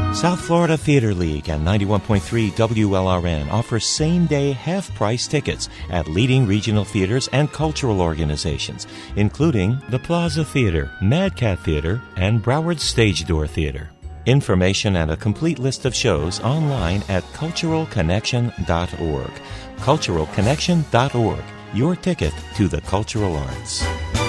South Florida Theater League and 91.3 WLRN offers same-day half-price tickets at leading regional theaters and cultural organizations, including the Plaza Theater, Mad Cat Theater, and Broward Stage Door Theater. Information and a complete list of shows online at culturalconnection.org. Culturalconnection.org, your ticket to the cultural arts.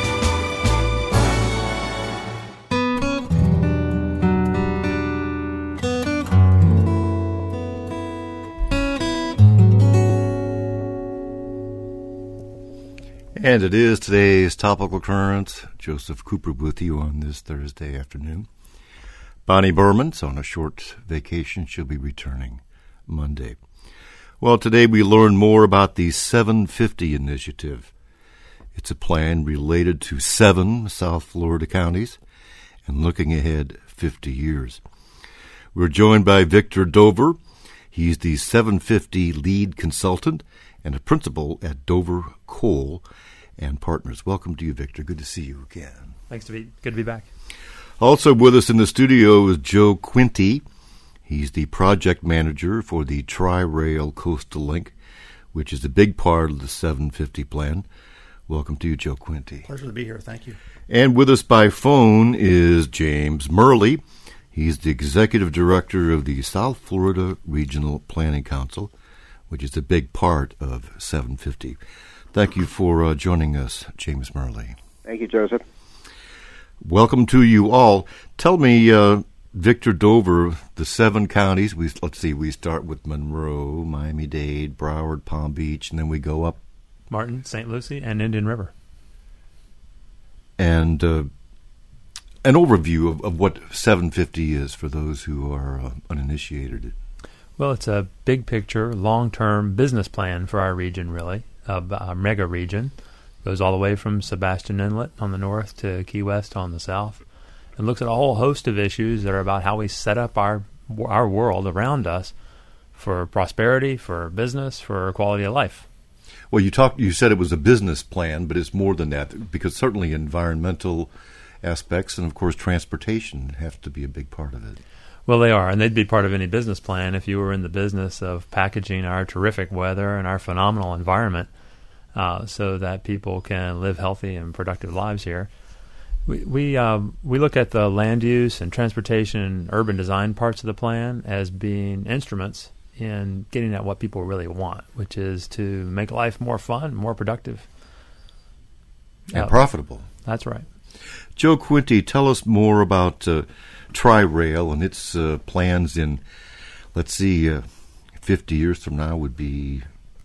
And it is today's Topical Currents. Joseph Cooper with you on this Thursday afternoon. Bonnie Berman's on a short vacation. She'll be returning Monday. Well, today we learn more about the 750 Initiative. It's a plan related to 7 South Florida counties and looking ahead 50 years. We're joined by Victor Dover. He's the 750 lead consultant and a principal at Dover Cole and Partners. Welcome to you, Victor. Good to see you again. Thanks. Good to be back. Also with us in the studio is Joe Quinty. He's the project manager for the Tri-Rail Coastal Link, which is a big part of the 750 plan. Welcome to you, Joe Quinty. Pleasure to be here. Thank you. And with us by phone is James Murley. He's the executive director of the South Florida Regional Planning Council, which is a big part of 750. Thank you for joining us, James Murley. Thank you, Joseph. Welcome to you all. Tell me, Victor Dover, the 7 counties. We start with Monroe, Miami-Dade, Broward, Palm Beach, and then we go up. Martin, St. Lucie, and Indian River. And an overview of what 750 is for those who are uninitiated. Well, it's a big picture, long-term business plan for our region, really, a mega region. Goes all the way from Sebastian Inlet on the north to Key West on the south, and looks at a whole host of issues that are about how we set up our world around us for prosperity, for business, for quality of life. Well, you said it was a business plan, but it's more than that, because certainly environmental aspects and, of course, transportation have to be a big part of it. Well, they are, and they'd be part of any business plan if you were in the business of packaging our terrific weather and our phenomenal environment so that people can live healthy and productive lives here. We look at the land use and transportation and urban design parts of the plan as being instruments in getting at what people really want, which is to make life more fun, more productive. And profitable. That's right. Joe Quinty, tell us more about Tri-Rail and its plans in, 50 years from now would be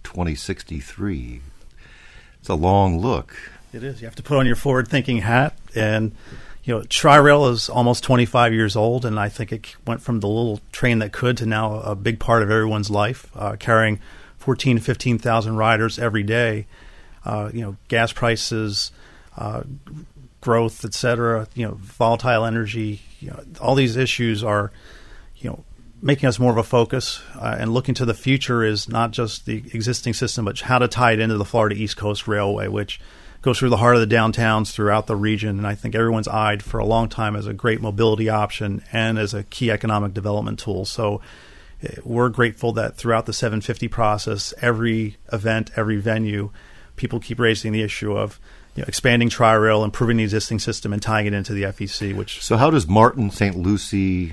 2063. It's a long look. It is. You have to put on your forward-thinking hat. And, Tri-Rail is almost 25 years old, and I think it went from the little train that could to now a big part of everyone's life, carrying 14,000 to 15,000 riders every day. Gas prices, growth, et cetera, volatile energy, all these issues are, making us more of a focus. And looking to the future is not just the existing system, but how to tie it into the Florida East Coast Railway, which goes through the heart of the downtowns throughout the region. And I think everyone's eyed for a long time as a great mobility option and as a key economic development tool. So we're grateful that throughout the 750 process, every event, every venue, people keep raising the issue of expanding Tri-Rail, improving the existing system, and tying it into the FEC. So how does Martin, St. Lucie,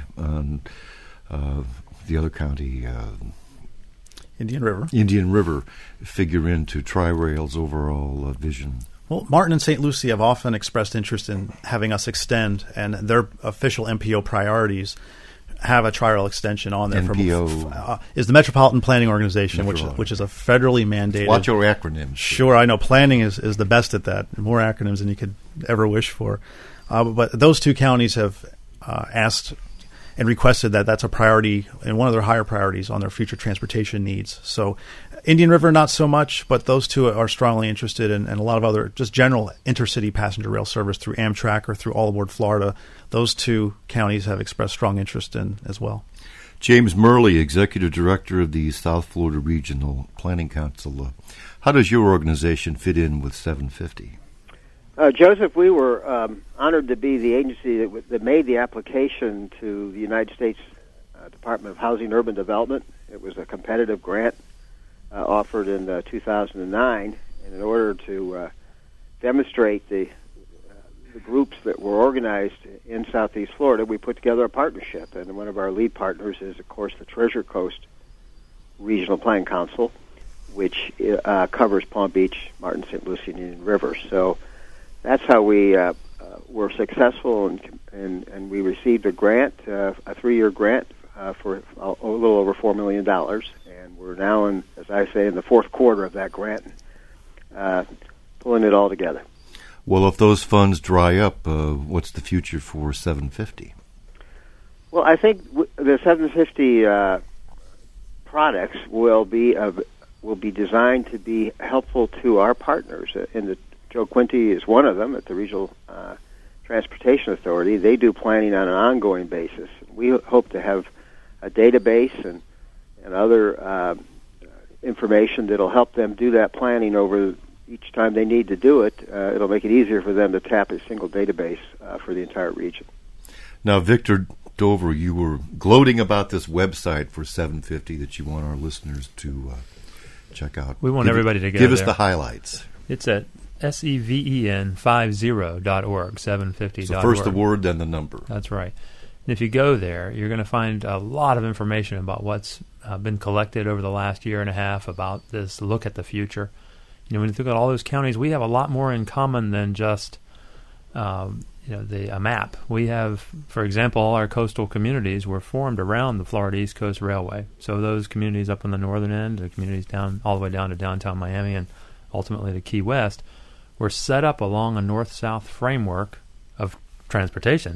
the other county, Indian River, figure into Tri-Rail's overall vision? Well, Martin and St. Lucie have often expressed interest in having us extend, and their official MPO priorities have a Tri-Rail extension on there. MPO is the Metropolitan Planning Organization, which is a federally mandated. Watch your acronyms. Sure, I know. Planning is the best at that. More acronyms than you could ever wish for. But those 2 counties have asked and requested that that's a priority and one of their higher priorities on their future transportation needs. So Indian River, not so much, but those 2 are strongly interested in, and a lot of other just general intercity passenger rail service through Amtrak or through All Aboard Florida. Those 2 counties have expressed strong interest in as well. James Murley, Executive Director of the South Florida Regional Planning Council. How does your organization fit in with 750? Joseph, we were honored to be the agency that made the application to the United States Department of Housing and Urban Development. It was a competitive grant offered in 2009, and in order to demonstrate the groups that were organized in Southeast Florida, we put together a partnership, and one of our lead partners is, of course, the Treasure Coast Regional Planning Council, which covers Palm Beach, Martin, St. Lucie, and Indian River. So that's how we were successful, and we received a grant, a 3-year grant for a little over $4 million, and we're now, as I say, in the fourth quarter of that grant, pulling it all together. Well, if those funds dry up, what's the future for 750? Well, I think the 750 products will be designed to be helpful to our partners. Joe Quinty is one of them at the Regional Transportation Authority. They do planning on an ongoing basis. We hope to have a database and other information that'll help them do that planning over each time they need to do it. It'll make it easier for them to tap a single database for the entire region. Now, Victor Dover, you were gloating about this website for 750 that you want our listeners to check out. We want everybody to go Give us there. the highlights. It's at seven50.org, 750.org. So first the word, then the number. That's right. And if you go there, you're going to find a lot of information about what's been collected over the last year and a half about this look at the future. You know, when you look at all those counties, we have a lot more in common than just a map. We have, for example, all our coastal communities were formed around the Florida East Coast Railway. So those communities up on the northern end, the communities down all the way down to downtown Miami and ultimately to Key West, were set up along a north-south framework of transportation.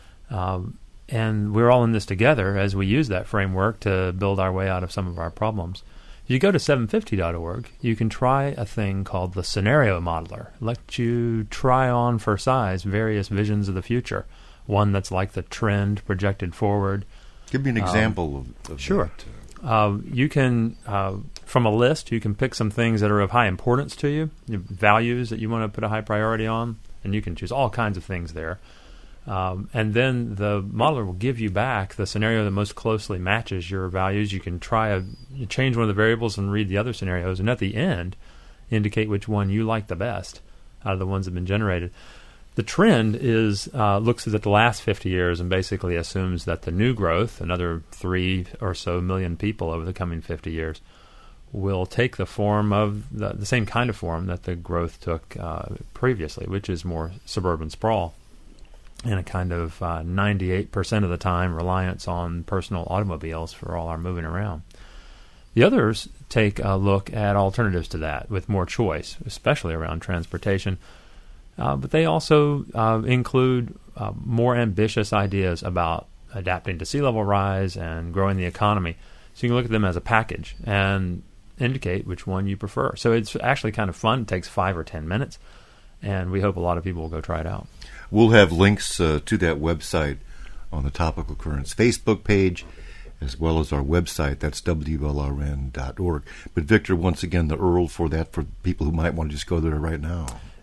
And we're all in this together as we use that framework to build our way out of some of our problems. If you go to 750.org, you can try a thing called the Scenario Modeler. It lets you try on for size various visions of the future. One that's like the trend projected forward. Give me an example of sure. that. You can, from a list, you can pick some things that are of high importance to you, values that you want to put a high priority on, and you can choose all kinds of things there. And then the modeler will give you back the scenario that most closely matches your values. You can change one of the variables and read the other scenarios, and at the end, indicate which one you like the best out of the ones that have been generated. The trend is looks at the last 50 years and basically assumes that the new growth, another 3 or so million people over the coming 50 years, will take the form of the same kind of form that the growth took previously, which is more suburban sprawl. And a kind of 98% of the time reliance on personal automobiles for all our moving around. The others take a look at alternatives to that with more choice, especially around transportation. But they also include more ambitious ideas about adapting to sea level rise and growing the economy. So you can look at them as a package and indicate which one you prefer. So it's actually kind of fun. It takes 5 or 10 minutes, and we hope a lot of people will go try it out. We'll have links to that website on the Topical Currents Facebook page, as well as our website. That's WLRN.org. But Victor, once again, the URL for that for people who might want to just go there right now.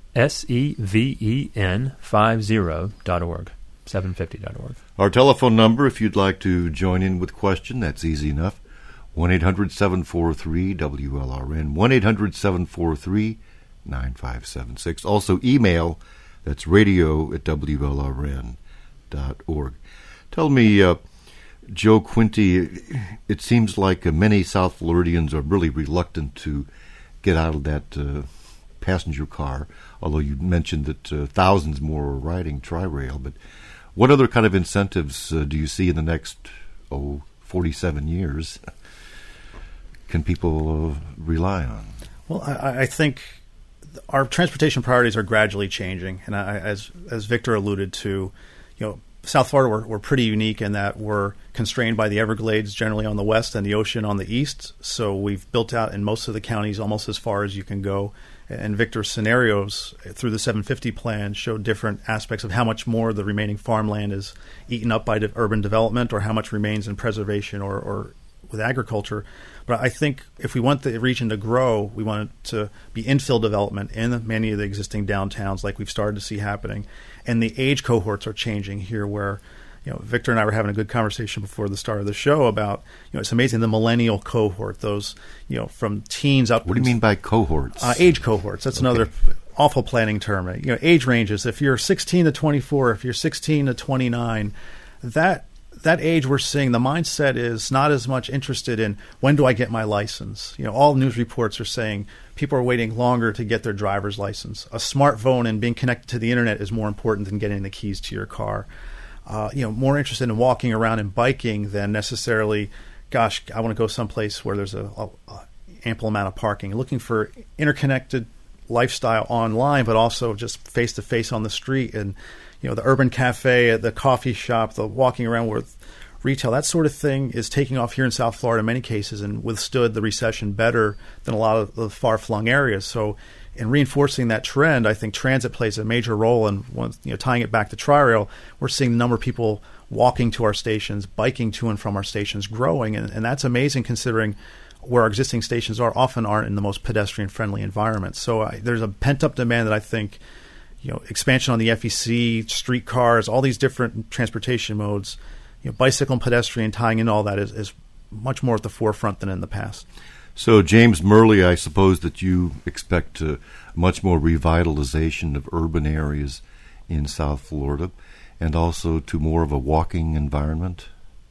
SEVEN50.org, 750.org. Our telephone number, if you'd like to join in with a question, that's easy enough. 1-800-743-WLRN, 1-800-743-9576. Also email, that's radio@WLRN.org. Tell me, Joe Quinty, it seems like many South Floridians are really reluctant to get out of that passenger car, although you mentioned that thousands more are riding Tri-Rail. But what other kind of incentives do you see in the next, 47 years can people rely on? Well, I think our transportation priorities are gradually changing, and as Victor alluded to, South Florida we're pretty unique in that we're constrained by the Everglades generally on the west and the ocean on the east. So we've built out in most of the counties almost as far as you can go. And Victor's scenarios through the 750 plan show different aspects of how much more the remaining farmland is eaten up by urban development, or how much remains in preservation or with agriculture. But I think if we want the region to grow, we want it to be infill development in many of the existing downtowns like we've started to see happening. And the age cohorts are changing here where, Victor and I were having a good conversation before the start of the show about, it's amazing the millennial cohort, those, from teens up. What do you mean by cohorts? Age cohorts. That's another awful planning term. Age ranges. If you're 16 to 24, if you're 16 to 29, that age we're seeing, the mindset is not as much interested in when do I get my license. All news reports are saying people are waiting longer to get their driver's license. A smartphone and being connected to the internet is more important than getting the keys to your car. More interested in walking around and biking than necessarily, gosh, I want to go someplace where there's a ample amount of parking. Looking for interconnected lifestyle online, but also just face to face on the street, and the urban cafe, the coffee shop, the walking around with retail, that sort of thing is taking off here in South Florida in many cases and withstood the recession better than a lot of the far-flung areas. So in reinforcing that trend, I think transit plays a major role. And tying it back to Tri-Rail, we're seeing the number of people walking to our stations, biking to and from our stations growing. And that's amazing considering where our existing stations often aren't in the most pedestrian-friendly environments. So there's a pent-up demand that I think, expansion on the FEC, streetcars, all these different transportation modes, bicycle and pedestrian tying in all that is much more at the forefront than in the past. So, James Murley, I suppose that you expect much more revitalization of urban areas in South Florida and also to more of a walking environment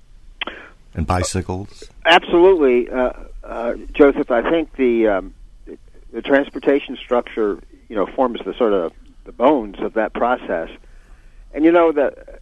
and bicycles? Absolutely. Joseph, I think the transportation structure, forms the sort of the bones of that process. And, that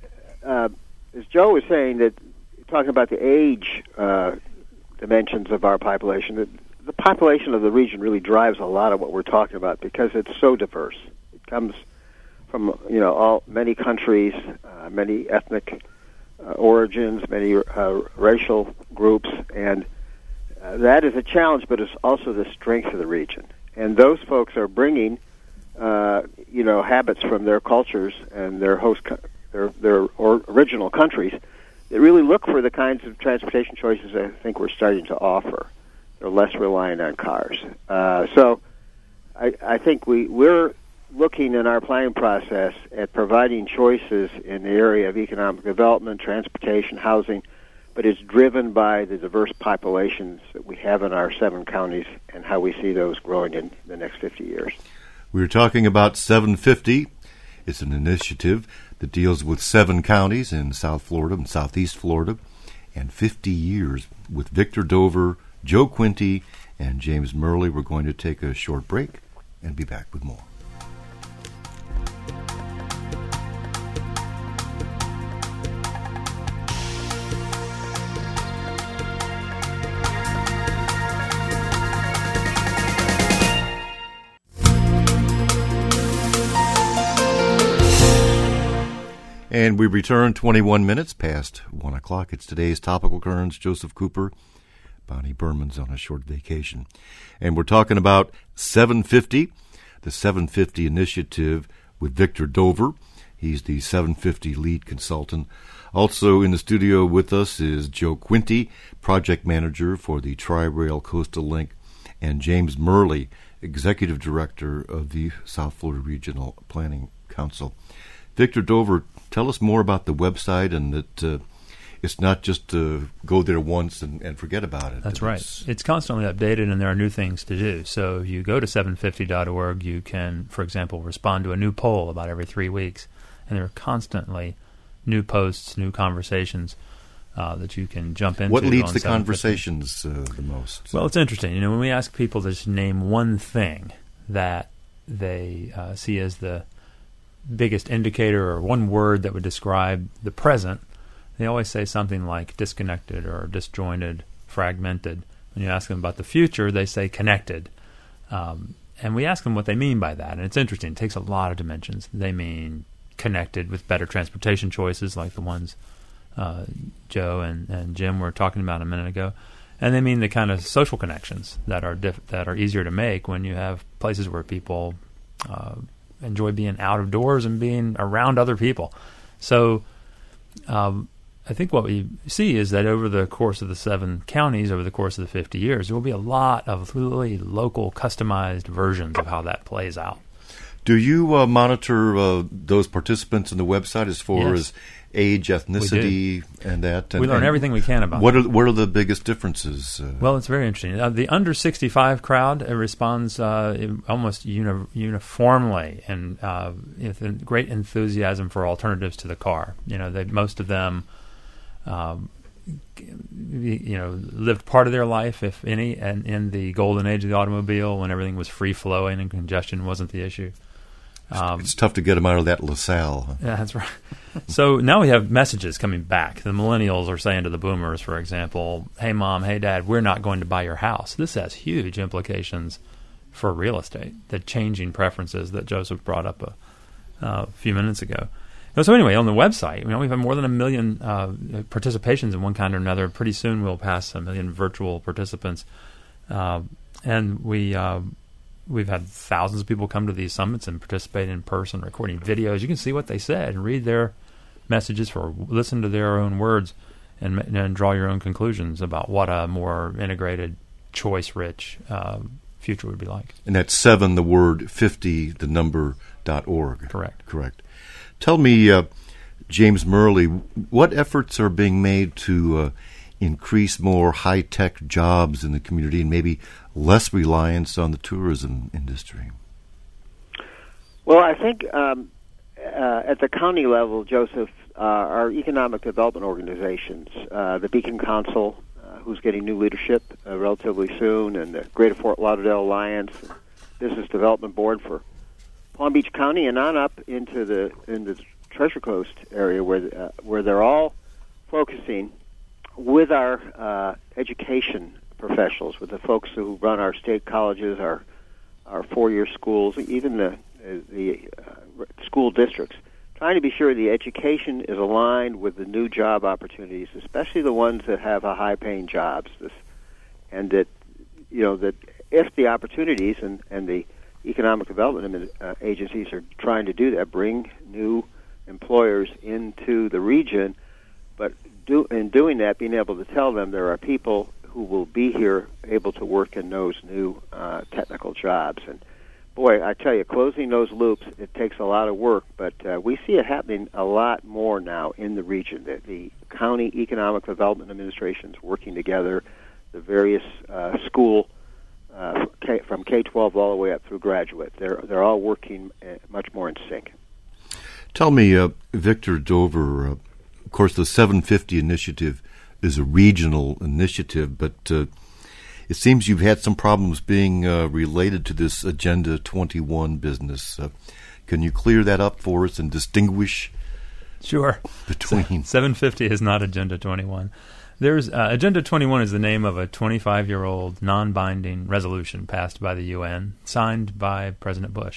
as Joe was saying, that talking about the age dimensions of our population, the population of the region really drives a lot of what we're talking about because it's so diverse. It comes from many countries, many ethnic origins, many racial groups, and that is a challenge, but it's also the strength of the region. And those folks are bringing habits from their cultures and their their original countries that really look for the kinds of transportation choices I think we're starting to offer. They're less reliant on cars. So I think we're looking in our planning process at providing choices in the area of economic development, transportation, housing, but it's driven by the diverse populations that we have in our 7 counties and how we see those growing in the next 50 years. We're talking about 750. It's an initiative that deals with 7 counties in South Florida and Southeast Florida, and 50 years. With Victor Dover, Joe Quinty, and James Murley. We're going to take a short break and be back with more. And we return 21 minutes past 1 o'clock. It's today's Topical Currents. Joseph Cooper. Bonnie Berman's on a short vacation. And we're talking about 750, the 750 initiative with Victor Dover. He's the 750 lead consultant. Also in the studio with us is Joe Quinty, project manager for the Tri-Rail Coastal Link, and James Murley, executive director of the South Florida Regional Planning Council. Victor Dover, tell us more about the website and that it's not just to go there once and forget about it. That's right. It's constantly updated and there are new things to do. So if you go to 750.org, you can, for example, respond to a new poll about every 3 weeks. And there are constantly new posts, new conversations that you can jump into. What leads the conversations the most? Well, it's interesting. When we ask people to just name one thing that they see as the biggest indicator or one word that would describe the present, they always say something like disconnected or disjointed, fragmented. When you ask them about the future, they say connected. And we ask them what they mean by that. And it's interesting. It takes a lot of dimensions. They mean connected with better transportation choices like the ones Joe and Jim were talking about a minute ago. And they mean the kind of social connections that are easier to make when you have places where people enjoy being out of doors and being around other people. So I think what we see is that over the course of the 7 counties, over the course of the 50 years, there will be a lot of really local, customized versions of how that plays out. Do you monitor those participants in the website as far as age, ethnicity, and that. And, we learn everything we can about what are the biggest differences? Well, it's very interesting. The under 65 crowd responds almost uniformly and with great enthusiasm for alternatives to the car. Most of them, lived part of their life, if any, and in the golden age of the automobile when everything was free flowing and congestion wasn't the issue. It's tough to get them out of that LaSalle. Huh? Yeah, that's right. So now we have messages coming back. The millennials are saying to the boomers, for example, "Hey, Mom, hey, Dad, we're not going to buy your house." This has huge implications for real estate, the changing preferences that Joseph brought up a few minutes ago. So anyway, on the website, we've had more than 1 million participations in one kind or another. Pretty soon we'll pass 1 million virtual participants. And we've had thousands of people come to these summits and participate in person, recording videos. You can see what they said and read their messages or listen to their own words and draw your own conclusions about what a more integrated, choice-rich future would be like. And that's 7, the word 50, the number .org. Correct. Tell me, James Murley, what efforts are being made to increase more high-tech jobs in the community and maybe less reliance on the tourism industry? Well, I think at the county level, Joseph, our economic development organizations, the Beacon Council, who's getting new leadership relatively soon, and the Greater Fort Lauderdale Alliance, Business Development Board for Palm Beach County, and on up into the Treasure Coast area, where they're all focusing with our education professionals, with the folks who run our state colleges, our 4-year schools, even the school districts, trying to be sure the education is aligned with the new job opportunities, especially the ones that have a high-paying jobs, and that that if the opportunities and the economic development agencies are trying to do that, bring new employers into the region, but in doing that, being able to tell them there are people who will be here able to work in those new technical jobs. And boy, I tell you, closing those loops, it takes a lot of work, but we see it happening a lot more now in the region. The county economic development administrations working together, the various school from K-12 all the way up through graduate. They're all working much more in sync. Tell me, Victor Dover, of course the 750 initiative is a regional initiative, but it seems you've had some problems being related to this Agenda 21 business. Can you clear that up for us and distinguish? Sure. Between 750 is not Agenda 21. There's Agenda 21 is the name of a 25-year-old non-binding resolution passed by the UN, signed by President Bush,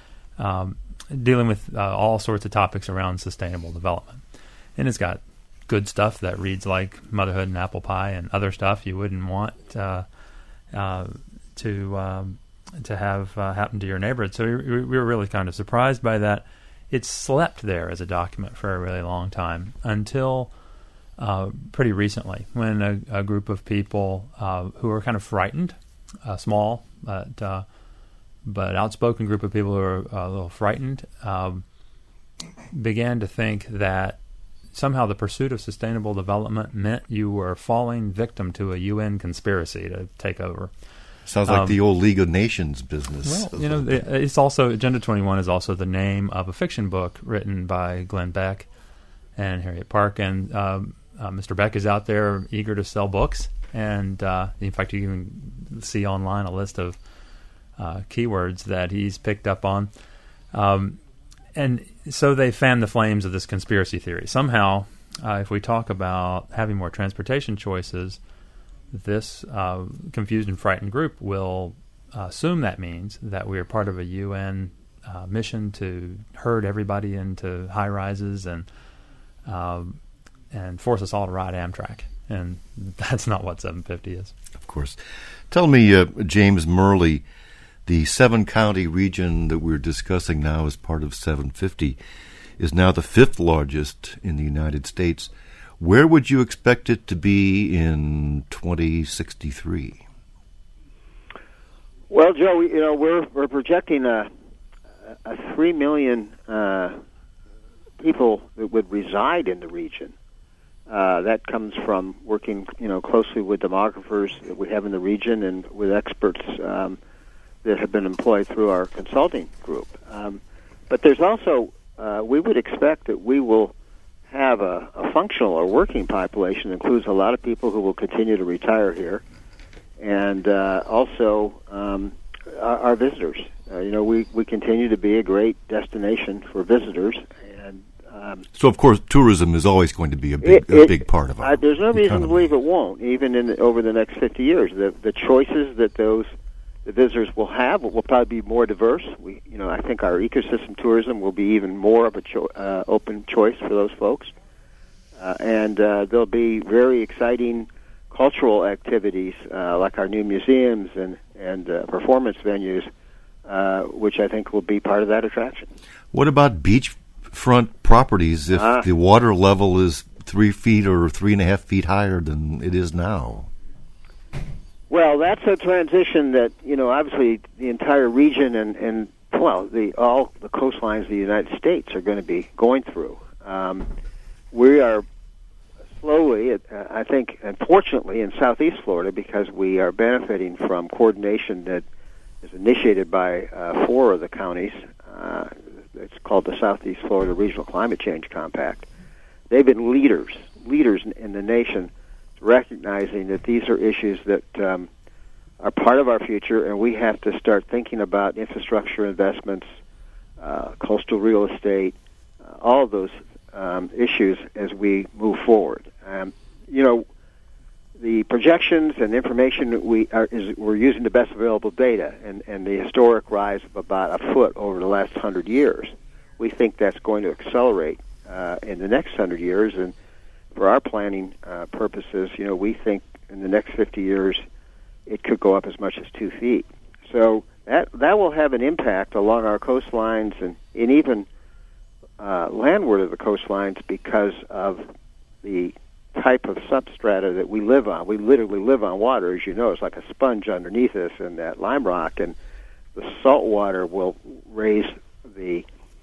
dealing with all sorts of topics around sustainable development. And it's got good stuff that reads like motherhood and apple pie and other stuff you wouldn't want to have happen to your neighborhood. So we were really kind of surprised by that. It slept there as a document for a really long time until pretty recently, when a group of people who were kind of frightened, small but outspoken group of people who were a little frightened, began to think that somehow the pursuit of sustainable development meant you were falling victim to a UN conspiracy to take over. Sounds like the old League of Nations business. Well, it's also, Agenda 21 is also the name of a fiction book written by Glenn Beck and Harriet Park, and Mr. Beck is out there eager to sell books, and in fact you can see online a list of keywords that he's picked up on. And so they fan the flames of this conspiracy theory. Somehow, if we talk about having more transportation choices, this confused and frightened group will assume that means that we are part of a UN mission to herd everybody into high rises and force us all to ride Amtrak. And that's not what 750 is. Of course. Tell me, James Murley, the 7-county region that we're discussing now as part of 750 is now the 5th largest in the United States. Where would you expect it to be in 2063? Well, Joe, we're projecting a 3 million people that would reside in the region. That comes from working, closely with demographers that we have in the region and with experts that have been employed through our consulting group. But there's also, we would expect that we will have a functional or working population that includes a lot of people who will continue to retire here, and also our visitors. We continue to be a great destination for visitors, and so of course tourism is always going to be a big part of it. There's no reason to believe it won't, even over the next 50 years. The choices that the visitors will have will probably be more diverse. I think our ecosystem tourism will be even more of a open choice for those folks, and there'll be very exciting cultural activities like our new museums and performance venues, which I think will be part of that attraction. What about beachfront properties if the water level is 3 feet or 3.5 feet higher than it is now? Well, that's a transition that, obviously the entire region and all the coastlines of the United States are going to be going through. We are slowly, I think, unfortunately, in Southeast Florida, because we are benefiting from coordination that is initiated by 4 of the counties. It's called the Southeast Florida Regional Climate Change Compact. They've been leaders in the nation, recognizing that these are issues that are part of our future, and we have to start thinking about infrastructure investments, coastal real estate, all of those issues as we move forward. The projections and information we're using the best available data, and the historic rise of about a foot over the last 100 years. We think that's going to accelerate in the next 100 years, and for our planning purposes, we think in the next 50 years it could go up as much as 2 feet. So that will have an impact along our coastlines and even landward of the coastlines because of the type of substrata that we live on. We literally live on water, as you know. It's like a sponge underneath us in that lime rock, and the salt water will raise the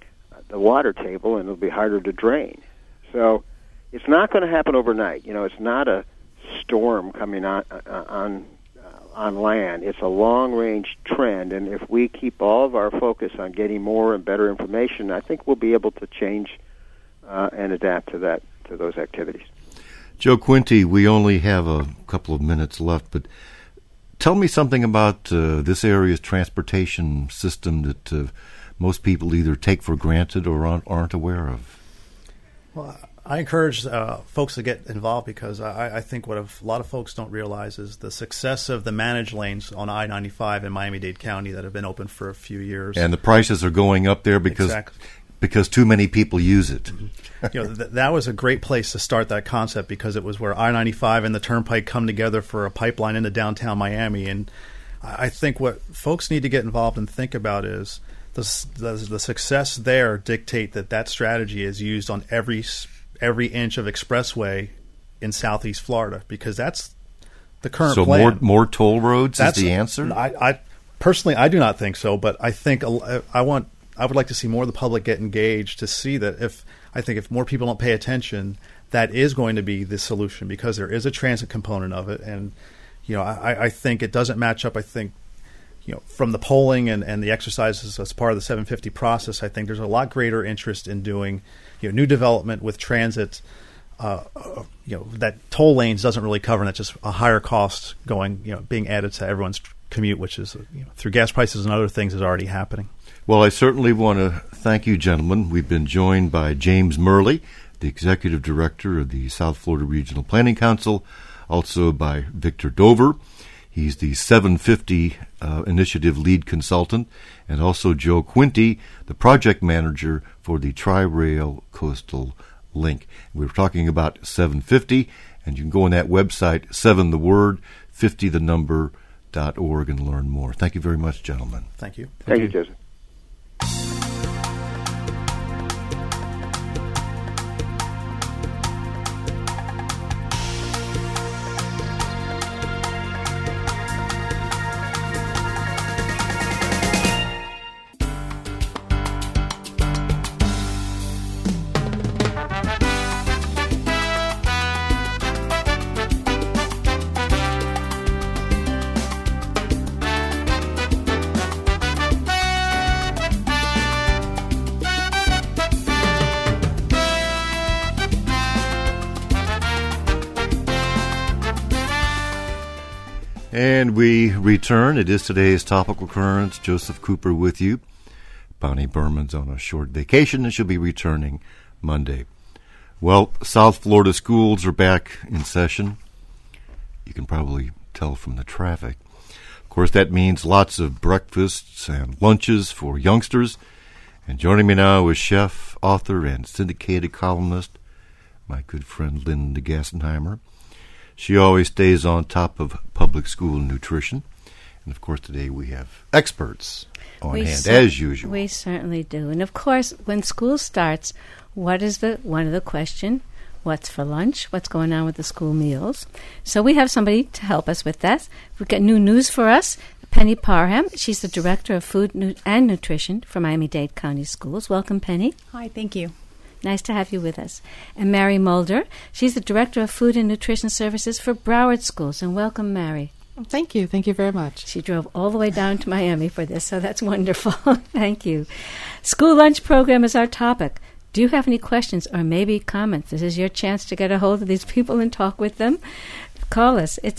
water table, and it'll be harder to drain. So it's not going to happen overnight. It's not a storm coming on land. It's a long-range trend, and if we keep all of our focus on getting more and better information, I think we'll be able to change and adapt to those activities. Joe Quinte, we only have a couple of minutes left, but tell me something about this area's transportation system that most people either take for granted or aren't aware of. Well, I encourage folks to get involved because I think what a lot of folks don't realize is the success of the managed lanes on I-95 in Miami-Dade County that have been open for a few years. And the prices are going up there because too many people use it. That was a great place to start that concept because it was where I-95 and the Turnpike come together for a pipeline into downtown Miami. And I think what folks need to get involved and think about is the success there dictate that strategy is used on every inch of expressway in Southeast Florida because that's the current plan. So more toll roads is the answer? I personally, I do not think so, but I think I would like to see more of the public get engaged to see that if more people don't pay attention, that is going to be the solution because there is a transit component of it. And, I think it doesn't match up. I think, from the polling and the exercises as part of the 750 process, I think there's a lot greater interest in doing, new development with transit, that toll lanes doesn't really cover, and that's just a higher cost being added to everyone's commute, which is, through gas prices and other things is already happening. Well, I certainly want to thank you, gentlemen. We've been joined by James Murley, the Executive Director of the South Florida Regional Planning Council, also by Victor Dover. He's the 750 Initiative Lead Consultant, and also Joe Quinte, the Project Manager for the Tri-Rail Coastal Link. We were talking about 750, and you can go on that website, 7 the word, 50 the number.org, and learn more. Thank you very much, gentlemen. Thank you. Thank you, Joseph. And we return. It is today's Topical Currents. Joseph Cooper with you. Bonnie Berman's on a short vacation and she'll be returning Monday. Well, South Florida schools are back in session. You can probably tell from the traffic. Of course, that means lots of breakfasts and lunches for youngsters. And joining me now is chef, author, and syndicated columnist, my good friend Linda Gassenheimer. She always stays on top of public school nutrition. And, of course, today we have experts on hand, as usual. We certainly do. And, of course, when school starts, one of the question, what's for lunch? What's going on with the school meals? So we have somebody to help us with that. We've got new news for us. Penny Parham. She's the Director of Food and Nutrition for Miami-Dade County Schools. Welcome, Penny. Hi, thank you. Nice to have you with us. And Mary Mulder. She's the Director of Food and Nutrition Services for Broward Schools. And welcome, Mary. Thank you. Thank you very much. She drove all the way down to Miami for this, so that's wonderful. Thank you. School lunch program is our topic. Do you have any questions or maybe comments? This is your chance to get a hold of these people and talk with them. Call us. It's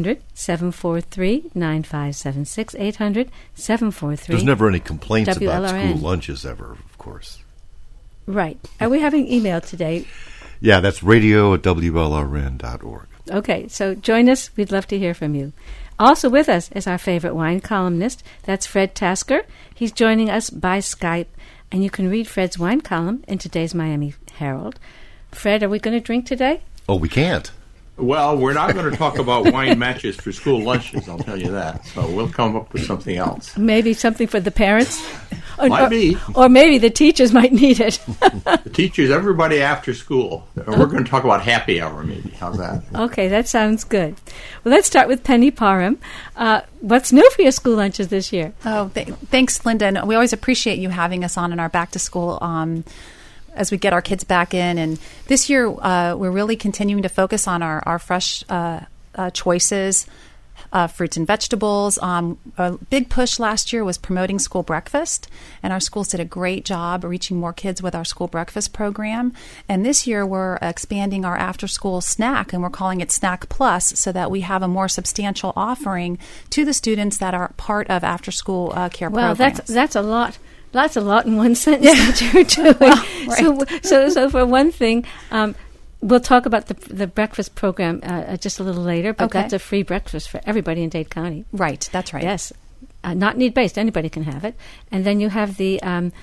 800-743-9576, 800-743. There's never any complaints WLRN. about school lunches ever, of course. Right. Are we having email today? Yeah, that's radio@WLRN.org. Okay, so join us. We'd love to hear from you. Also with us is our favorite wine columnist. That's Fred Tasker. He's joining us by Skype, and you can read Fred's wine column in today's Miami Herald. Fred, are we going to drink today? Oh, we can't. Well, we're not going to talk about wine matches for school lunches, I'll tell you that. So we'll come up with something else. Maybe something for the parents? Might be. Or maybe the teachers might need it. The teachers, everybody after school. We're going to talk about happy hour, maybe. How's that? Okay, that sounds good. Well, let's start with Penny Parham. What's new for your school lunches this year? Oh, thanks, Linda. And we always appreciate you having us on in our back to school as we get our kids back in. And this year, we're really continuing to focus on our fresh choices, fruits and vegetables. A big push last year was promoting school breakfast, and our schools did a great job reaching more kids with our school breakfast program. And this year, we're expanding our after-school snack, and we're calling it Snack Plus, so that we have a more substantial offering to the students that are part of after-school care programs. Well, that's a lot. That's a lot in one sentence that you're doing. Well, right. So for one thing, we'll talk about the breakfast program just a little later, but that's a free breakfast for everybody in Dade County. Right, that's right. Yes, not need-based. Anybody can have it. And then you have you're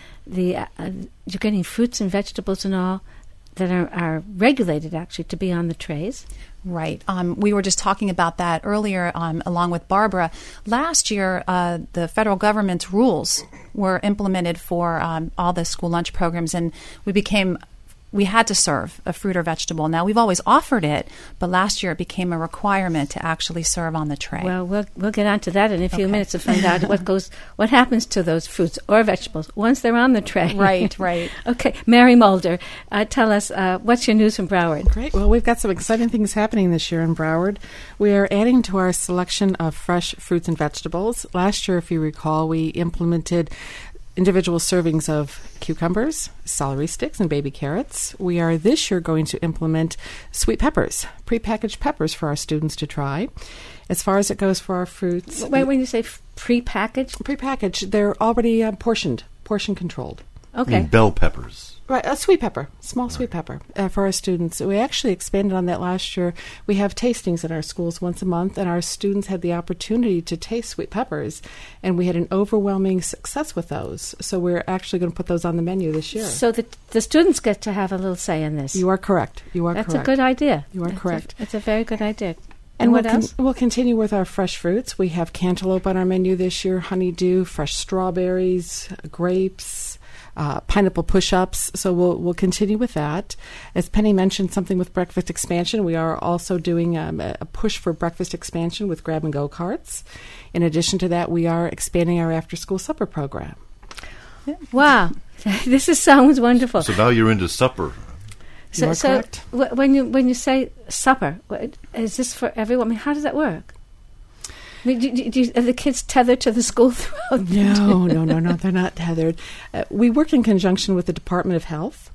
getting fruits and vegetables and all that are regulated, actually, to be on the trays. Right. We were just talking about that earlier along with Barbara. Last year, the federal government's rules were implemented for all the school lunch programs, and we had to serve a fruit or vegetable. Now, we've always offered it, but last year it became a requirement to actually serve on the tray. Well, we'll get on to that in a few minutes to find out what happens to those fruits or vegetables once they're on the tray. Right, right. Okay, Mary Mulder, tell us, what's your news from Broward? Great. Well, we've got some exciting things happening this year in Broward. We are adding to our selection of fresh fruits and vegetables. Last year, if you recall, we implemented individual servings of cucumbers, celery sticks, and baby carrots. We are this year going to implement sweet peppers, prepackaged peppers for our students to try. As far as it goes for our fruits... Wait, when you say prepackaged? Prepackaged, they're already portion controlled. Okay. I mean bell peppers. Right, a sweet pepper, small sweet pepper for our students. We actually expanded on that last year. We have tastings at our schools once a month, and our students had the opportunity to taste sweet peppers, and we had an overwhelming success with those. So we're actually going to put those on the menu this year. So the students get to have a little say in this. You are correct. That's a good idea. You are correct. It's a very good idea. And what else? We'll continue with our fresh fruits. We have cantaloupe on our menu this year, honeydew, fresh strawberries, grapes, pineapple push-ups, so we'll continue with that. As Penny mentioned, something with breakfast expansion. We are also doing a push for breakfast expansion with grab-and-go carts. In addition to that, we are expanding our after-school supper program. Wow, this sounds wonderful. So now you're into supper. So correct. When you say supper, is this for everyone? I mean, how does that work? I mean, are the kids tethered to the school throughout the day? No, they're not tethered. We work in conjunction with the Department of Health,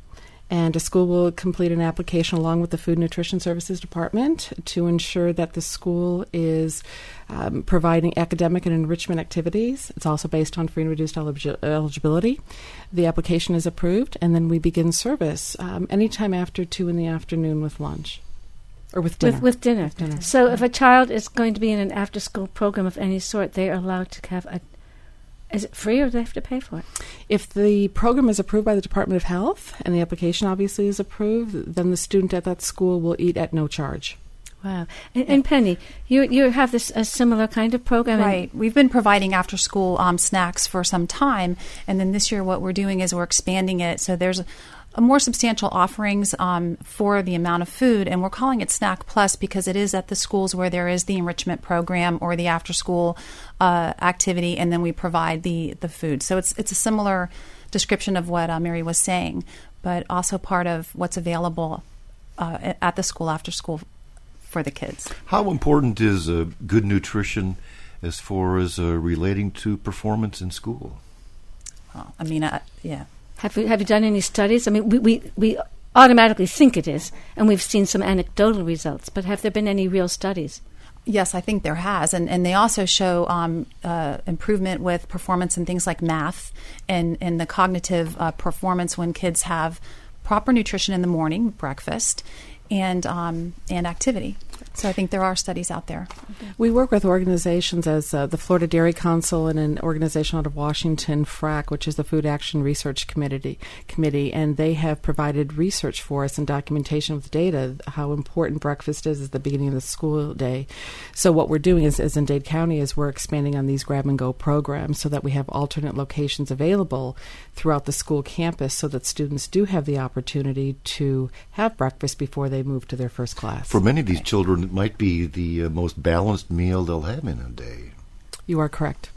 And a school will complete an application along with the Food and Nutrition Services Department to ensure that the school is providing academic and enrichment activities. It's also based on free and reduced eligibility. The application is approved, and then we begin service anytime after 2 in the afternoon with lunch. Or with dinner. With dinner. So if a child is going to be in an after-school program of any sort, they're allowed to have a... Is it free or do they have to pay for it? If the program is approved by the Department of Health and the application obviously is approved, then the student at that school will eat at no charge. Wow. And Penny, you have a similar kind of program? Right. We've been providing after-school snacks for some time, and then this year what we're doing is we're expanding it. So there's a more substantial offerings for the amount of food, and we're calling it Snack Plus because it is at the schools where there is the enrichment program or the after-school activity, and then we provide the food. So it's a similar description of what Mary was saying, but also part of what's available at the school after school for the kids. How important is good nutrition as far as relating to performance in school? Well, yeah. Have you done any studies? I mean, we automatically think it is, and we've seen some anecdotal results, but have there been any real studies? Yes, I think there has, and they also show improvement with performance in things like math and the cognitive performance when kids have proper nutrition in the morning, breakfast, and activity. So I think there are studies out there. We work with organizations as the Florida Dairy Council and an organization out of Washington, FRAC, which is the Food Action Research Committee, and they have provided research for us and documentation with data how important breakfast is at the beginning of the school day. So what we're doing is in Dade County is we're expanding on these grab-and-go programs so that we have alternate locations available throughout the school campus so that students do have the opportunity to have breakfast before they move to their first class. For many of these children, it might be the most balanced meal they'll have in a day. You are correct.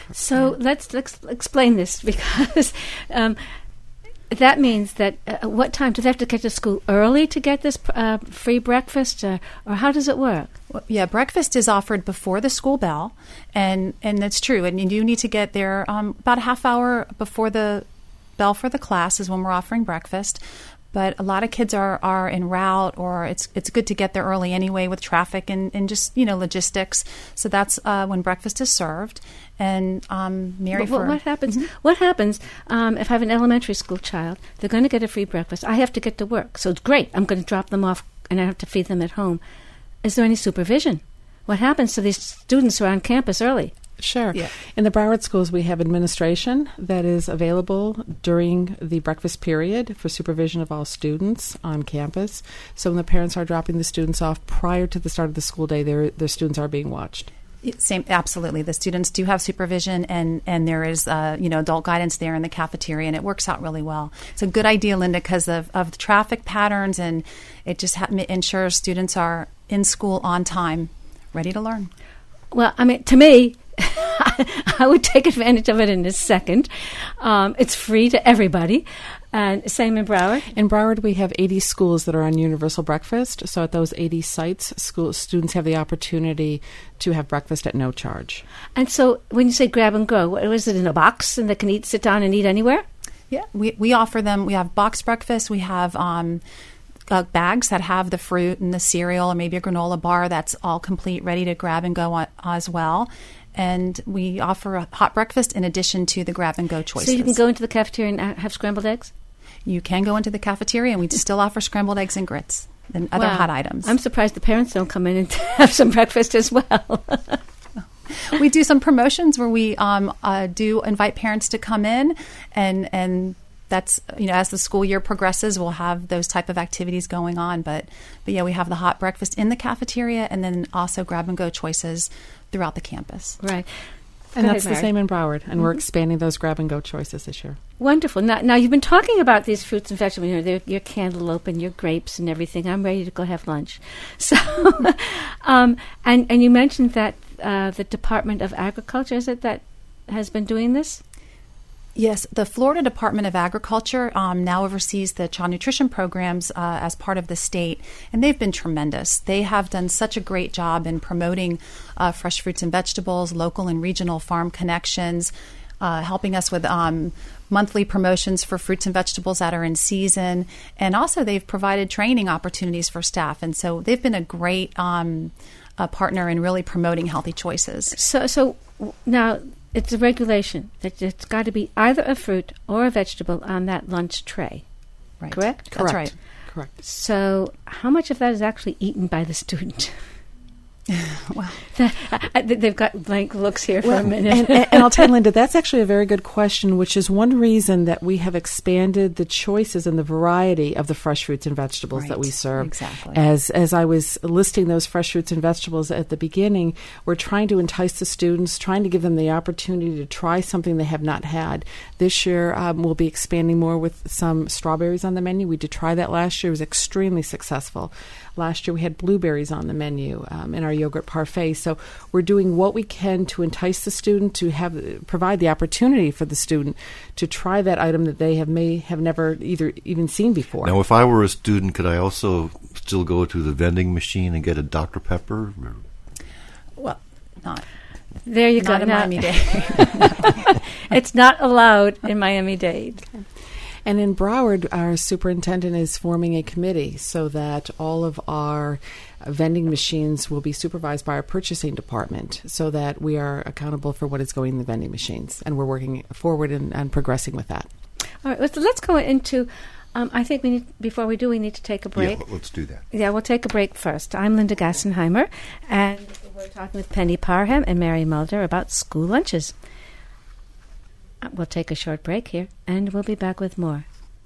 So let's explain this because that means that what time do they have to get to school early to get this free breakfast, or how does it work? Well, yeah, breakfast is offered before the school bell, and that's true. And you do need to get there about a half hour before the bell for the class is when we're offering breakfast. But a lot of kids are en route, or it's good to get there early anyway with traffic and just logistics. So that's when breakfast is served. And Mary, what happens? Mm-hmm. What happens if I have an elementary school child? They're going to get a free breakfast. I have to get to work, so it's great. I'm going to drop them off, and I have to feed them at home. Is there any supervision? What happens to these students who are on campus early? Sure. Yeah. In the Broward schools, we have administration that is available during the breakfast period for supervision of all students on campus. So when the parents are dropping the students off prior to the start of the school day, their students are being watched. Same, absolutely. The students do have supervision, and there is adult guidance there in the cafeteria, and it works out really well. It's a good idea, Linda, because of the traffic patterns, and it just ensures students are in school on time, ready to learn. Well, I mean, to me, I would take advantage of it in a second. It's free to everybody. And same in Broward? In Broward, we have 80 schools that are on universal breakfast. So at those 80 sites, students have the opportunity to have breakfast at no charge. And so when you say grab and go, is it in a box and they can sit down and eat anywhere? Yeah, we offer them. We have box breakfast. We have bags that have the fruit and the cereal, or maybe a granola bar that's all complete, ready to grab and go as well. And we offer a hot breakfast in addition to the grab-and-go choices. So you can go into the cafeteria and have scrambled eggs? You can go into the cafeteria, and we still offer scrambled eggs and grits and other hot items. I'm surprised the parents don't come in and have some breakfast as well. We do some promotions where we do invite parents to come in, and that's, as the school year progresses, we'll have those type of activities going on. But yeah, we have the hot breakfast in the cafeteria, and then also grab-and-go choices throughout the campus. Right. And that's the same in Broward, and we're expanding those grab-and-go choices this year. Wonderful. Now you've been talking about these fruits and vegetables, your cantaloupe and your grapes and everything. I'm ready to go have lunch. So, and you mentioned that the Department of Agriculture, is it, that has been doing this? Yes, the Florida Department of Agriculture now oversees the child nutrition programs as part of the state, and they've been tremendous. They have done such a great job in promoting fresh fruits and vegetables, local and regional farm connections, helping us with monthly promotions for fruits and vegetables that are in season. And also they've provided training opportunities for staff. And so they've been a great partner in really promoting healthy choices. So now it's a regulation that it's got to be either a fruit or a vegetable on that lunch tray. Right. Correct? That's right. Correct. So how much of that is actually eaten by the student? Well, they've got blank looks here for a minute. and I'll tell you, Linda, that's actually a very good question, which is one reason that we have expanded the choices and the variety of the fresh fruits and vegetables that we serve. Exactly. As I was listing those fresh fruits and vegetables at the beginning, we're trying to entice the students, trying to give them the opportunity to try something they have not had. This year, we'll be expanding more with some strawberries on the menu. We did try that last year. It was extremely successful. Last year, we had blueberries on the menu in our yogurt parfait. So we're doing what we can to entice the student, to provide the opportunity for the student to try that item that they may have never even seen before. Now, if I were a student, could I also still go to the vending machine and get a Dr. Pepper? Well, not. There you go. Not in Miami-Dade. It's not allowed in Miami-Dade. And in Broward, our superintendent is forming a committee so that all of our vending machines will be supervised by our purchasing department so that we are accountable for what is going in the vending machines. And we're working forward and progressing with that. All right, so let's go into, I think we need to take a break. Yeah, let's do that. Yeah, we'll take a break first. I'm Linda Gassenheimer, and we're talking with Penny Parham and Mary Mulder about school lunches. We'll take a short break here, and we'll be back with more.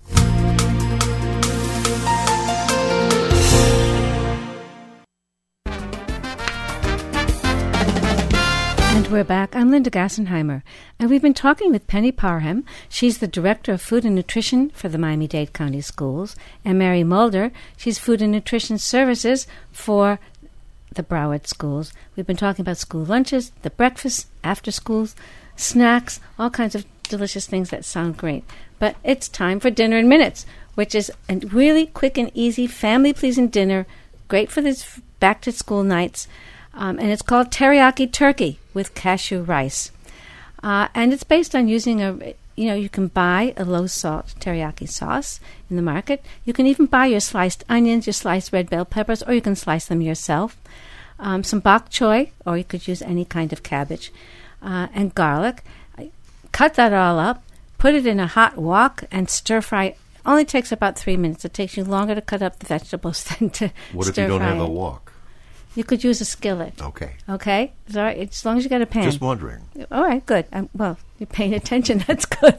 And we're back. I'm Linda Gassenheimer, and we've been talking with Penny Parham. She's the Director of Food and Nutrition for the Miami-Dade County Schools, and Mary Mulder, she's Food and Nutrition Services for the Broward Schools. We've been talking about school lunches, the breakfast, after schools, snacks, all kinds of delicious things that sound great. But it's time for Dinner in Minutes, which is a really quick and easy, family-pleasing dinner, great for these back-to-school nights. And it's called teriyaki turkey with cashew rice. And it's based on using you can buy a low-salt teriyaki sauce in the market. You can even buy your sliced onions, your sliced red bell peppers, or you can slice them yourself. Some bok choy, or you could use any kind of cabbage, and garlic. Cut that all up, put it in a hot wok, and stir-fry. It only takes about 3 minutes. It takes you longer to cut up the vegetables than to What stir-fry if you don't have it. a wok? You could use a skillet. Okay. Okay? Is all right? As long as you got a pan. Just wondering. All right, good. Well, you're paying attention. That's good.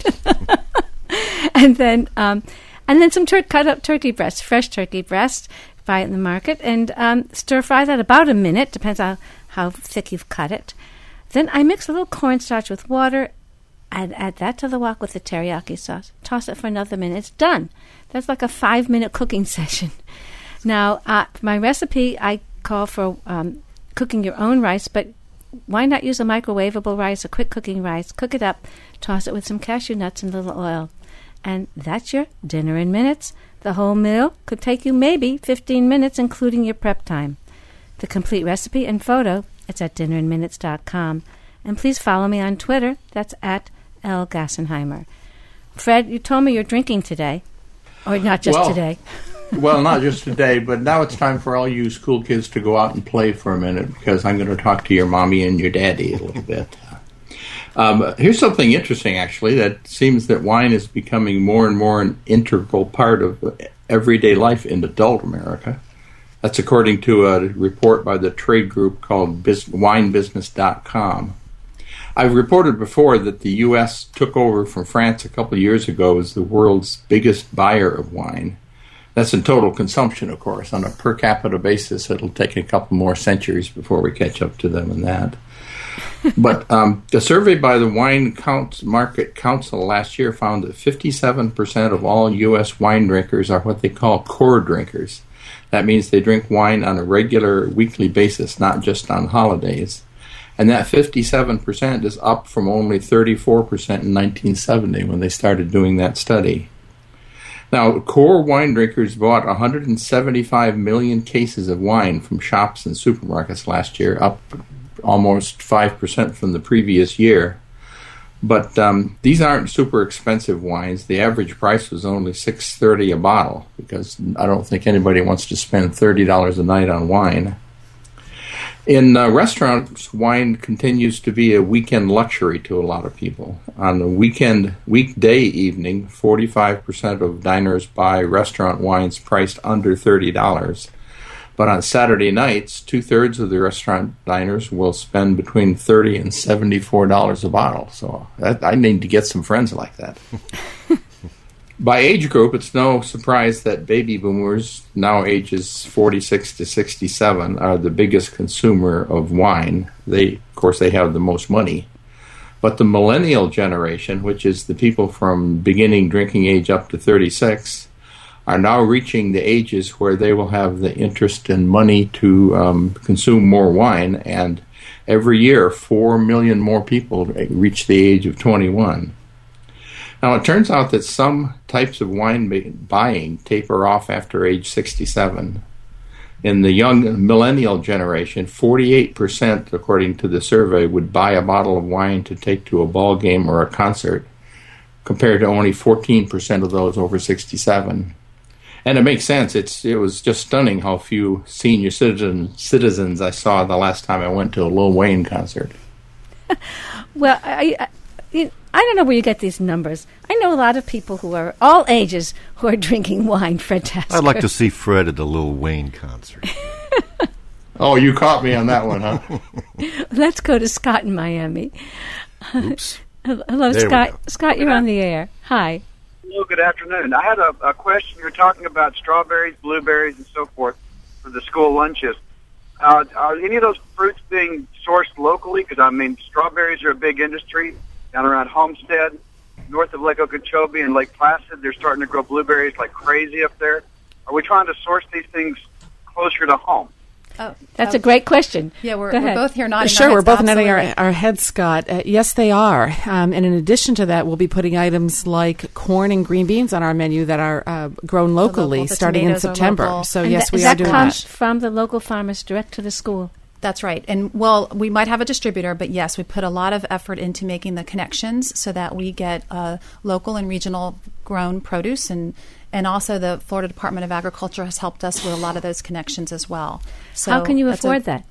and then some cut up turkey breast, fresh turkey breast. Buy it in the market, and stir fry that about a minute. Depends on how thick you've cut it. Then I mix a little cornstarch with water, and add that to the wok with the teriyaki sauce. Toss it for another minute. It's done. That's like a 5-minute cooking session. Now, my recipe, I call for cooking your own rice, but why not use a microwavable rice, a quick cooking rice? Cook it up, toss it with some cashew nuts and a little oil. And that's your dinner in minutes. The whole meal could take you maybe 15 minutes, including your prep time. The complete recipe and photo, it's at dinnerinminutes.com. And please follow me on Twitter. That's at L. Gassenheimer. Fred, you told me you're drinking today. Or not just today. Well, not just today, but now it's time for all you school kids to go out and play for a minute, because I'm going to talk to your mommy and your daddy a little bit. Here's something interesting, actually, that seems that wine is becoming more and more an integral part of everyday life in adult America. That's according to a report by the trade group called winebusiness.com. I've reported before that the U.S. took over from France a couple of years ago as the world's biggest buyer of wine. That's in total consumption, of course. On a per capita basis, it'll take a couple more centuries before we catch up to them in that. But a survey by the Wine Market Council last year found that 57% of all U.S. wine drinkers are what they call core drinkers. That means they drink wine on a regular weekly basis, not just on holidays. And that 57% is up from only 34% in 1970 when they started doing that study. Now, core wine drinkers bought 175 million cases of wine from shops and supermarkets last year, up almost 5% from the previous year. But these aren't super expensive wines. The average price was only $6.30 a bottle, because I don't think anybody wants to spend $30 a night on wine. In restaurants, wine continues to be a weekend luxury to a lot of people. On a weekday evening, 45% of diners buy restaurant wines priced under $30. But on Saturday nights, 2/3 of the restaurant diners will spend between $30 and $74 a bottle. So I need to get some friends like that. By age group, it's no surprise that baby boomers, now ages 46 to 67, are the biggest consumer of wine. Of course, they have the most money. But the millennial generation, which is the people from beginning drinking age up to 36, are now reaching the ages where they will have the interest and money to consume more wine. And every year, 4 million more people reach the age of 21. Now, it turns out that some types of wine buying taper off after age 67. In the young millennial generation, 48%, according to the survey, would buy a bottle of wine to take to a ball game or a concert, compared to only 14% of those over 67. And it makes sense. It was just stunning how few senior citizens I saw the last time I went to a Lil Wayne concert. Well, I don't know where you get these numbers. I know a lot of people who are all ages who are drinking wine, Fred Tasker. I'd like to see Fred at the Lil Wayne concert. Oh, you caught me on that one, huh? Let's go to Scott in Miami. Oops. Hello, There we Scott. go. Scott, you're on the air. Hi. Hello, good afternoon. I had a question. You're talking about strawberries, blueberries, and so forth for the school lunches. Are any of those fruits being sourced locally? Because, I mean, strawberries are a big industry down around Homestead, north of Lake Okeechobee and Lake Placid. They're starting to grow blueberries like crazy up there. Are we trying to source these things closer to home? Oh, That's a great question. Yeah, we're Go ahead. both here nodding. Sure, our we're heads. both nodding Absolutely. our heads, Scott. Yes, they are. And in addition to that, we'll be putting items like corn and green beans on our menu that are grown locally the starting in tomatoes are September. local. So, And yes, we are that doing comes that. from the local farmers direct to the school. That's right. And, well, we might have a distributor, but yes, we put a lot of effort into making the connections so that we get local and regional grown produce. And also the Florida Department of Agriculture has helped us with a lot of those connections as well. So How can you that's afford that?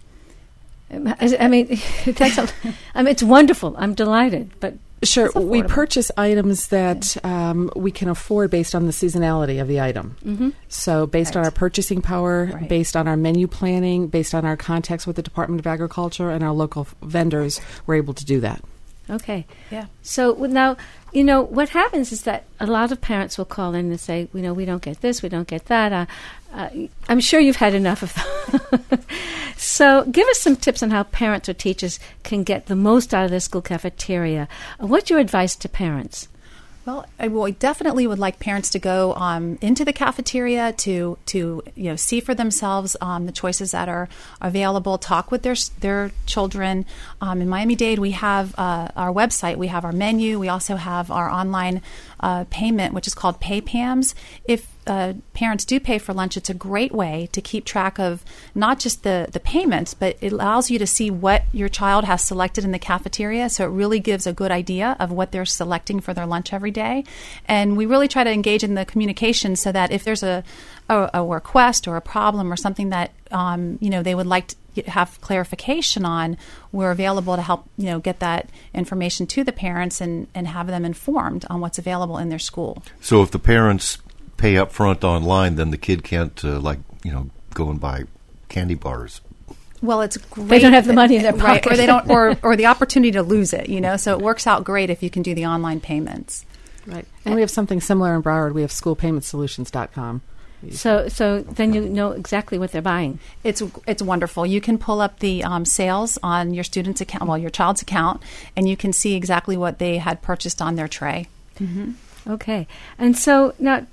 I mean, it's wonderful. I'm delighted. But Sure. It's We affordable. purchase items that we can afford based on the seasonality of the item. Mm-hmm. So based on Right. our purchasing power, Right. based on our menu planning, based on our contacts with the Department of Agriculture and our local vendors, we're able to do that. okay. Yeah. So now, what happens is that a lot of parents will call in and say, we don't get this, we don't get that. I'm sure you've had enough of that. So give us some tips on how parents or teachers can get the most out of their school cafeteria. What's your advice to parents? Well, I definitely would like parents to go into the cafeteria to see for themselves the choices that are available. Talk with their children. In Miami-Dade, we have our website. We have our menu. We also have our online payment, which is called PayPams. If parents do pay for lunch, it's a great way to keep track of not just the payments, but it allows you to see what your child has selected in the cafeteria. So it really gives a good idea of what they're selecting for their lunch every day. And we really try to engage in the communication so that if there's a request or a problem or something that they would like to have clarification on, we're available to help get that information to the parents and have them informed on what's available in their school. So if the parents pay up front online, then the kid can't, go and buy candy bars. Well, it's great. They don't have the money in their right, pocket. or they don't, or the opportunity to lose it. So it works out great if you can do the online payments. Right. And we have something similar in Broward. We have schoolpaymentsolutions.com. So then you know exactly what they're buying. It's wonderful. You can pull up the sales on your student's account, your child's account, and you can see exactly what they had purchased on their tray. Mm-hmm. Okay. And so now,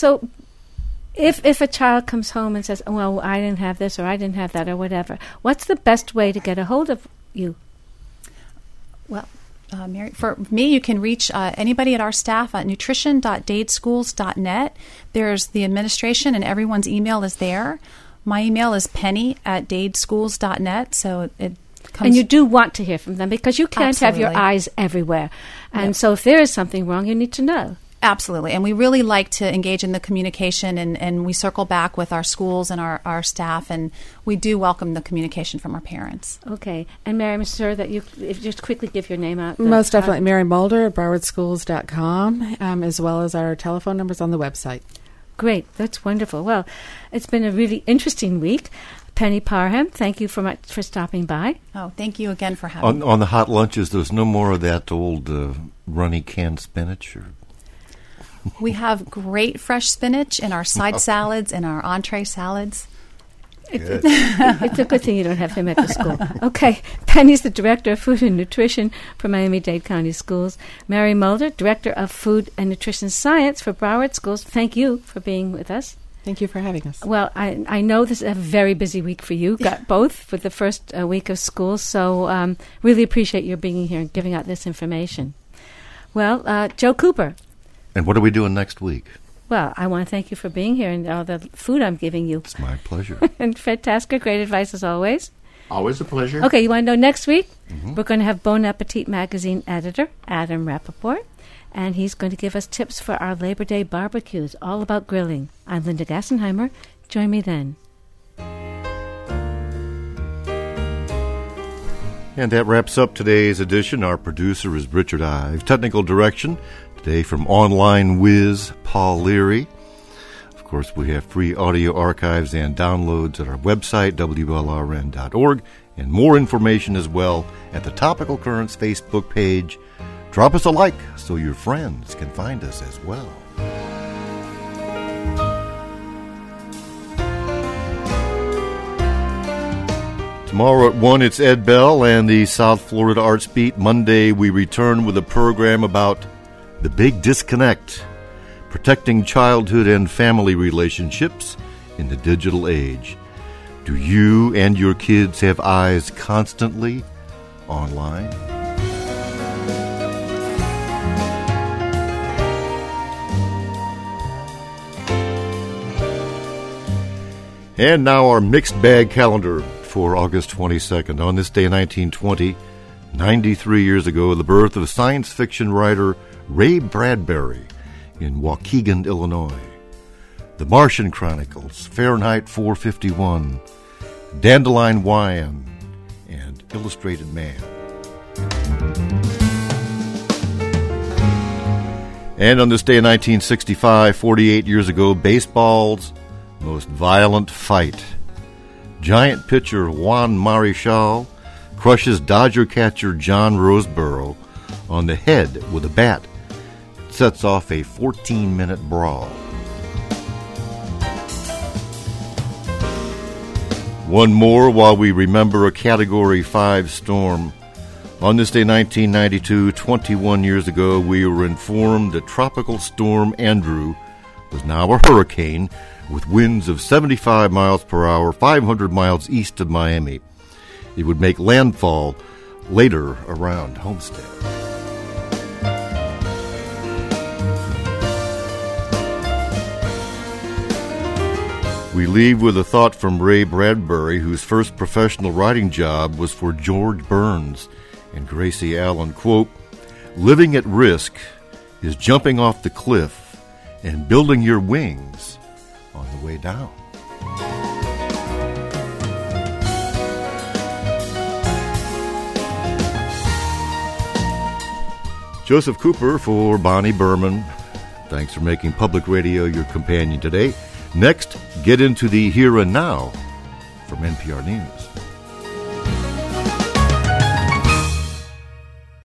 if a child comes home and says, well, I didn't have this or I didn't have that or whatever, what's the best way to get a hold of you? Well, Mary, for me, you can reach anybody at our staff at nutrition.dadeschools.net. There's the administration, and everyone's email is there. My email is penny@dadeschools.net, so it And you do want to hear from them because you can't have your eyes everywhere. And so if there is something wrong, you need to know. Absolutely. And we really like to engage in the communication, and we circle back with our schools and our staff, and we do welcome the communication from our parents. Okay. And Mary, I'm sure that you just quickly give your name out. Most definitely. Mary Mulder at browardschools.com, as well as our telephone numbers on the website. Great. That's wonderful. Well, it's been a really interesting week. Penny Parham, thank you for stopping by. Oh, thank you again for having me. On the hot lunches, there's no more of that old runny canned spinach? We have great fresh spinach in our side salads and our entree salads. It's a good thing you don't have him at the school. Okay. Penny's the Director of Food and Nutrition for Miami-Dade County Schools. Mary Mulder, Director of Food and Nutrition Science for Broward Schools. Thank you for being with us. Thank you for having us. Well, I know this is a very busy week for you, got both for the first week of school, so really appreciate your being here and giving out this information. Well, Joe Cooper. And what are we doing next week? Well, I want to thank you for being here and all the food I'm giving you. It's my pleasure. And Fred Tasker, great advice as always. Always a pleasure. Okay, you want to know next week? Mm-hmm. We're going to have Bon Appetit magazine editor, Adam Rappaport, and he's going to give us tips for our Labor Day barbecues, all about grilling. I'm Linda Gassenheimer. Join me then. And that wraps up today's edition. Our producer is Richard Ive. Technical direction today from Online Whiz, Paul Leary. Of course, we have free audio archives and downloads at our website, WLRN.org, and more information as well at the Topical Currents Facebook page. Drop us a like so your friends can find us as well. Tomorrow at 1, it's Ed Bell and the South Florida Arts Beat. Monday, we return with a program about the big disconnect, protecting childhood and family relationships in the digital age. Do you and your kids have eyes constantly online? And now our mixed bag calendar for August 22nd. On this day in 1920, 93 years ago, the birth of science fiction writer Ray Bradbury in Waukegan, Illinois. The Martian Chronicles, Fahrenheit 451, Dandelion Wine, and Illustrated Man. And on this day in 1965, 48 years ago, baseball's most violent fight. Giant pitcher Juan Marichal crushes Dodger catcher John Roseboro on the head with a bat. It sets off a 14-minute brawl. One more while we remember a Category 5 storm. On this day, 1992, 21 years ago, we were informed that Tropical Storm Andrew was now a hurricane with winds of 75 miles per hour, 500 miles east of Miami. It would make landfall later around Homestead. We leave with a thought from Ray Bradbury, whose first professional writing job was for George Burns and Gracie Allen. Quote, "Living at risk is jumping off the cliff and building your wings on the way down." Joseph Cooper for Bonnie Berman. Thanks for making public radio your companion today. Next, get into the here and now from NPR News.